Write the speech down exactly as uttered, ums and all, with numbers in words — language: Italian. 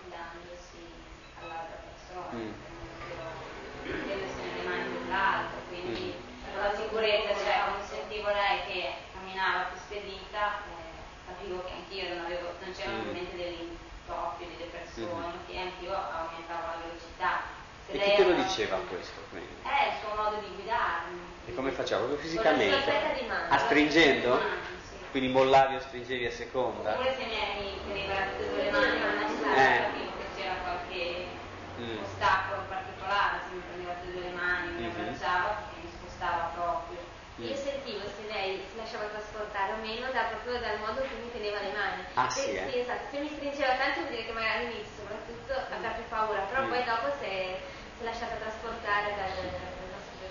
affidandosi all'altra persona, mm. mettendosi nelle mani dell'altro, quindi mm. la sicurezza, cioè quando sentivo lei che camminava più spedita, eh, capivo che anch'io non avevo, non c'erano ovviamente mm. delle intoppi, delle persone, mm. che anch'io aumentavo la velocità. Se e chi te lo diceva questo? È il suo modo di guidarmi. E come faceva? Proprio fisicamente? Di mano, astringendo? Mano, sì. Quindi mollavi o stringevi a seconda? Oppure se mi teneva tutte e due le mani, ma non eh. capivo che c'era qualche mm. ostacolo particolare, se mi prendeva tutte e due le mani, mi mm-hmm. abbracciava, perché mi spostava proprio. Mm. Io sentivo se lei si lasciava trasportare o meno da, proprio dal modo che mi teneva le mani. Ah, se, sì, eh? sì, esatto. Se mi stringeva tanto vuol dire che magari all'inizio soprattutto aveva più paura, però mm. poi dopo si è, si è lasciata trasportare dal,